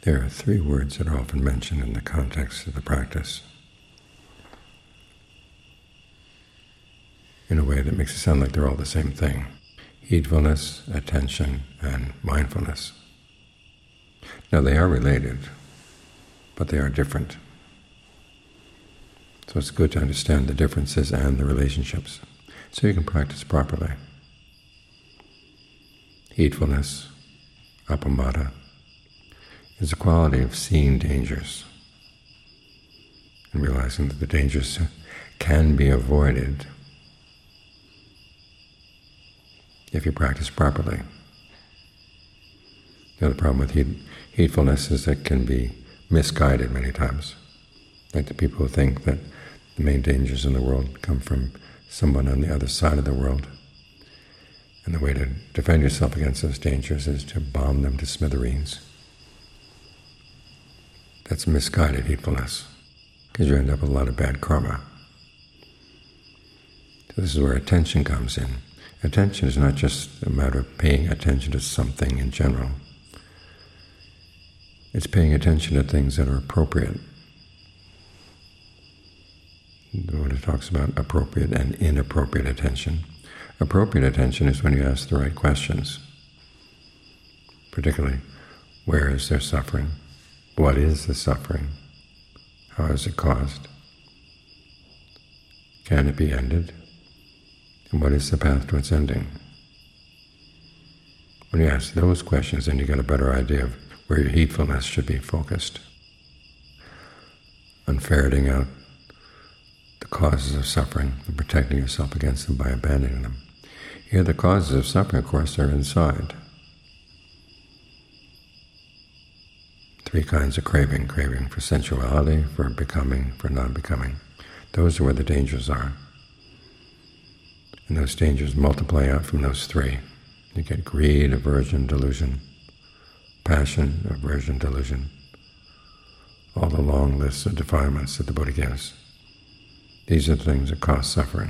There are three words that are often mentioned in the context of the practice in a way that makes it sound like they're all the same thing: heedfulness, attention, and mindfulness. Now, they are related, but they are different. So it's good to understand the differences and the relationships so you can practice properly. Heedfulness, appamada, is the quality of seeing dangers and realizing that the dangers can be avoided if you practice properly. The other problem with heedfulness is that it can be misguided many times. Like the people who think that the main dangers in the world come from someone on the other side of the world, and the way to defend yourself against those dangers is to bomb them to smithereens. That's misguided heedfulness, because you end up with a lot of bad karma. So this is where attention comes in. Attention is not just a matter of paying attention to something in general. It's paying attention to things that are appropriate. The Buddha talks about appropriate and inappropriate attention. Appropriate attention is when you ask the right questions, particularly, where is there suffering? What is the suffering? How is it caused? Can it be ended? And what is the path to its ending? When you ask those questions, then you get a better idea of where your heedfulness should be focused, on ferreting out the causes of suffering and protecting yourself against them by abandoning them. Here the causes of suffering, of course, are inside. Three kinds of craving: craving for sensuality, for becoming, for non-becoming. Those are where the dangers are. And those dangers multiply out from those three. You get greed, aversion, delusion, passion, aversion, delusion, all the long lists of defilements that the Buddha gives. These are the things that cause suffering.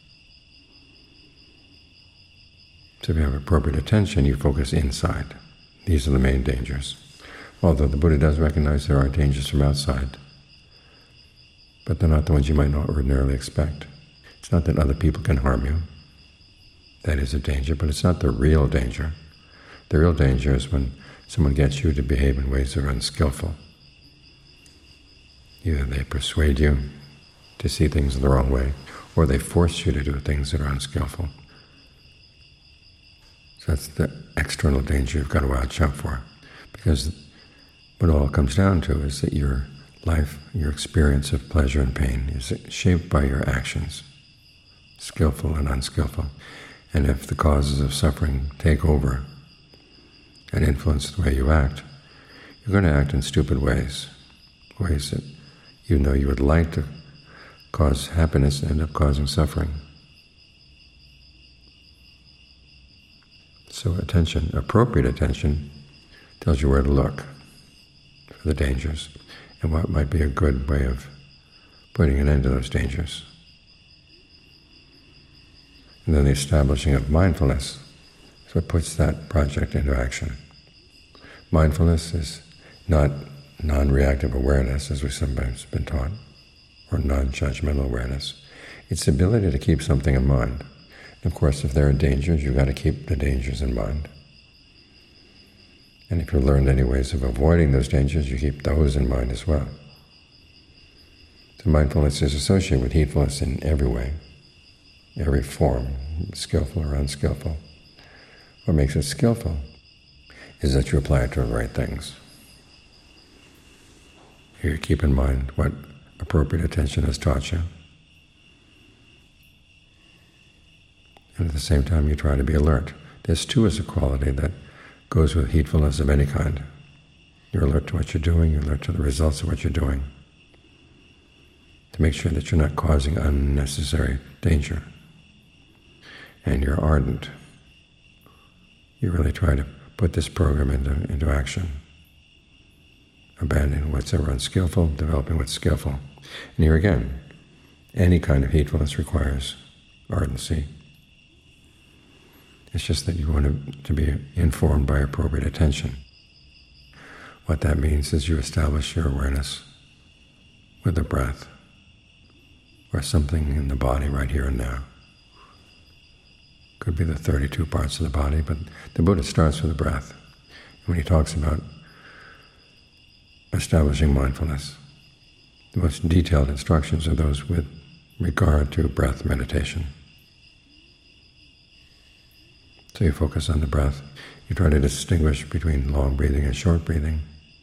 So if you have appropriate attention, you focus inside. These are the main dangers. Although the Buddha does recognize there are dangers from outside, but they're not the ones you might not ordinarily expect. It's not that other people can harm you. That is a danger, but it's not the real danger. The real danger is when someone gets you to behave in ways that are unskillful. Either they persuade you to see things the wrong way, or they force you to do things that are unskillful. So that's the external danger you've got to watch out for, because what it all comes down to is that your life, your experience of pleasure and pain is shaped by your actions, skillful and unskillful. And if the causes of suffering take over and influence the way you act, you're going to act in stupid ways, ways that you know you would like to cause happiness end up causing suffering. So attention, appropriate attention, tells you where to look for the dangers and what might be a good way of putting an end to those dangers. And then the establishing of mindfulness is what puts that project into action. Mindfulness is not non-reactive awareness, as we've sometimes been taught, or non-judgmental awareness. It's the ability to keep something in mind. And of course, if there are dangers, you've got to keep the dangers in mind. And if you've learned any ways of avoiding those dangers, you keep those in mind as well. So mindfulness is associated with heedfulness in every way, every form, skillful or unskillful. What makes it skillful is that you apply it to the right things. Here you keep in mind what appropriate attention has taught you. And at the same time you try to be alert. This too is a quality that goes with heedfulness of any kind. You're alert to what you're doing, you're alert to the results of what you're doing, to make sure that you're not causing unnecessary danger. And you're ardent. You really try to put this program into action, abandoning what's ever unskillful, developing what's skillful. And here again, any kind of heedfulness requires ardency. It's just that you want to be informed by appropriate attention. What that means is you establish your awareness with the breath, or something in the body right here and now. Could be the 32 parts of the body, but the Buddha starts with the breath. When he talks about establishing mindfulness, the most detailed instructions are those with regard to breath meditation. So you focus on the breath. You try to distinguish between long breathing and short breathing.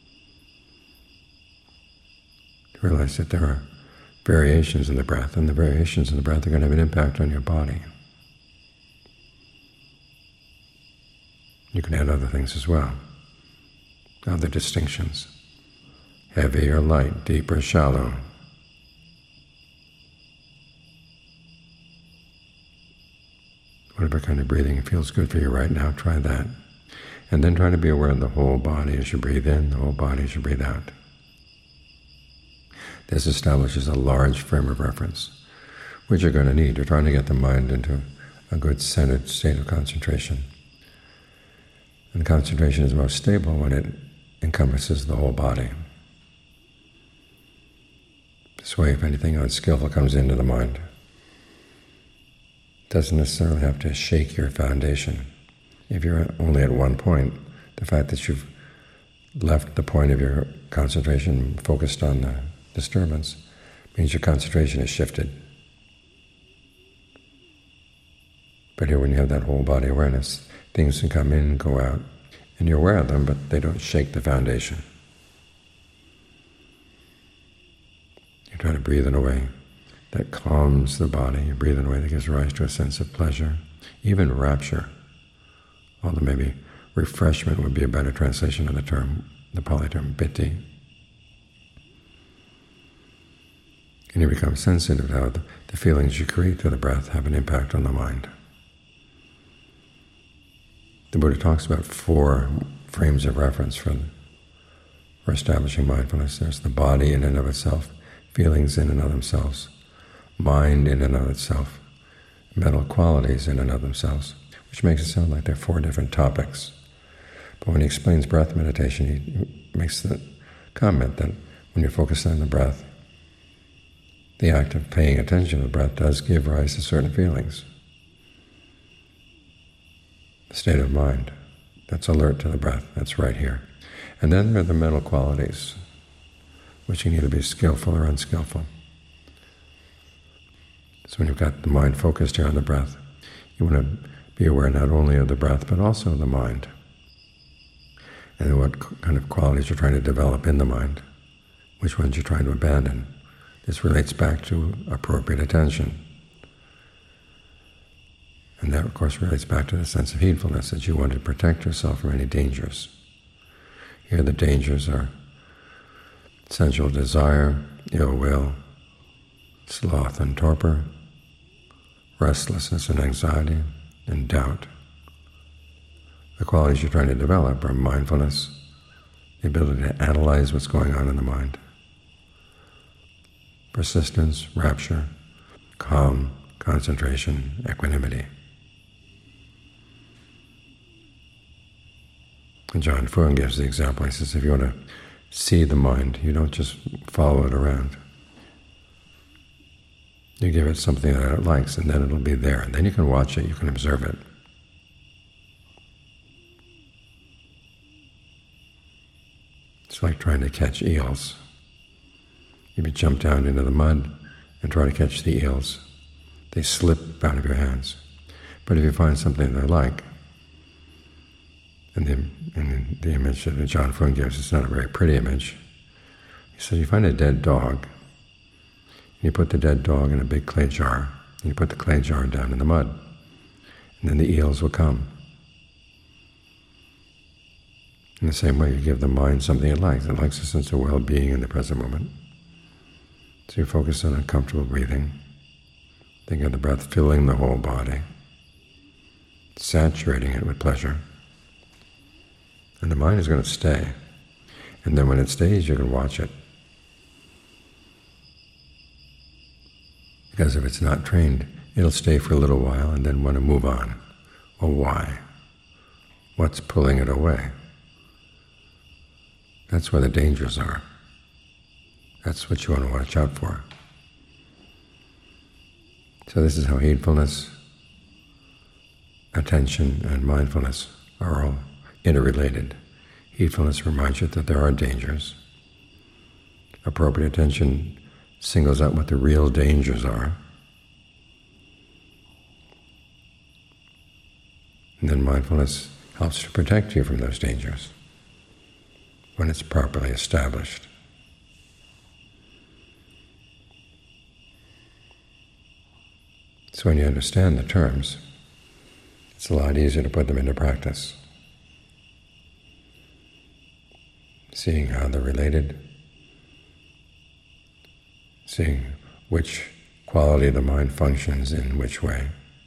To realize that there are variations in the breath, and the variations in the breath are going to have an impact on your body. You can add other things as well, other distinctions. Heavy or light, deep or shallow. Whatever kind of breathing feels good for you right now, try that. And then try to be aware of the whole body as you breathe in, the whole body as you breathe out. This establishes a large frame of reference, which you're going to need. You're trying to get the mind into a good centered state of concentration. And concentration is most stable when it encompasses the whole body. This way, if anything unskillful comes into the mind, it doesn't necessarily have to shake your foundation. If you're only at one point, the fact that you've left the point of your concentration focused on the disturbance means your concentration is shifted. But here, when you have that whole body awareness, things can come in and go out, and you're aware of them, but they don't shake the foundation. You try to breathe in a way that calms the body. You breathe in a way that gives rise to a sense of pleasure, even rapture. Although maybe refreshment would be a better translation of the term, the Pali term, piti. And you become sensitive to how the feelings you create through the breath have an impact on the mind. The Buddha talks about 4 frames of reference for establishing mindfulness. There's the body in and of itself, feelings in and of themselves, mind in and of itself, mental qualities in and of themselves, which makes it sound like there are 4 different topics. But when he explains breath meditation, he makes the comment that when you're focused on the breath, the act of paying attention to the breath does give rise to certain feelings. The state of mind that's alert to the breath, that's right here. And then there are the mental qualities, which can either be skillful or unskillful. So when you've got the mind focused here on the breath, you want to be aware not only of the breath, but also of the mind, and what kind of qualities you're trying to develop in the mind, which ones you're trying to abandon. This relates back to appropriate attention. And that, of course, relates back to the sense of heedfulness, that you want to protect yourself from any dangers. Here the dangers are sensual desire, ill will, sloth and torpor, restlessness and anxiety, and doubt. The qualities you're trying to develop are mindfulness, the ability to analyze what's going on in the mind, persistence, rapture, calm, concentration, equanimity. And John Fuang gives the example. He says, if you want to see the mind, you don't just follow it around. You give it something that it likes, and then it'll be there. And then you can watch it, you can observe it. It's like trying to catch eels. If you jump down into the mud and try to catch the eels, they slip out of your hands. But if you find something they like, and the image that John Fuang gives, it's not a very pretty image. He says, you find a dead dog, and you put the dead dog in a big clay jar, and you put the clay jar down in the mud, and then the eels will come. In the same way, you give the mind something it likes. It likes a sense of well-being in the present moment. So you focus on uncomfortable breathing. Think of the breath filling the whole body, saturating it with pleasure. And the mind is going to stay. And then when it stays, you can watch it. Because if it's not trained, it'll stay for a little while and then want to move on. Well, why? What's pulling it away? That's where the dangers are. That's what you want to watch out for. So this is how heedfulness, attention, and mindfulness are all interrelated. Heedfulness reminds you that there are dangers. Appropriate attention singles out what the real dangers are. And then mindfulness helps to protect you from those dangers when it's properly established. So when you understand the terms, it's a lot easier to put them into practice. Seeing how they're related, seeing which quality of the mind functions in which way.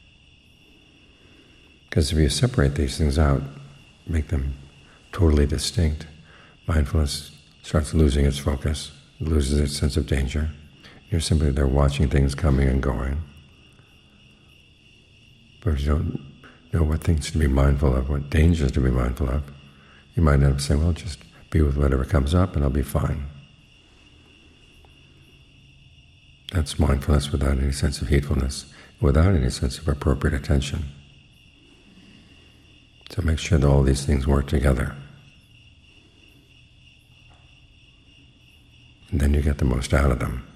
Because if you separate these things out, make them totally distinct, mindfulness starts losing its focus, loses its sense of danger. You're simply there watching things coming and going. But if you don't know what things to be mindful of, what dangers to be mindful of, you might end up saying, well, just be with whatever comes up and I'll be fine. That's mindfulness without any sense of heedfulness, without any sense of appropriate attention. So make sure that all these things work together. And then you get the most out of them.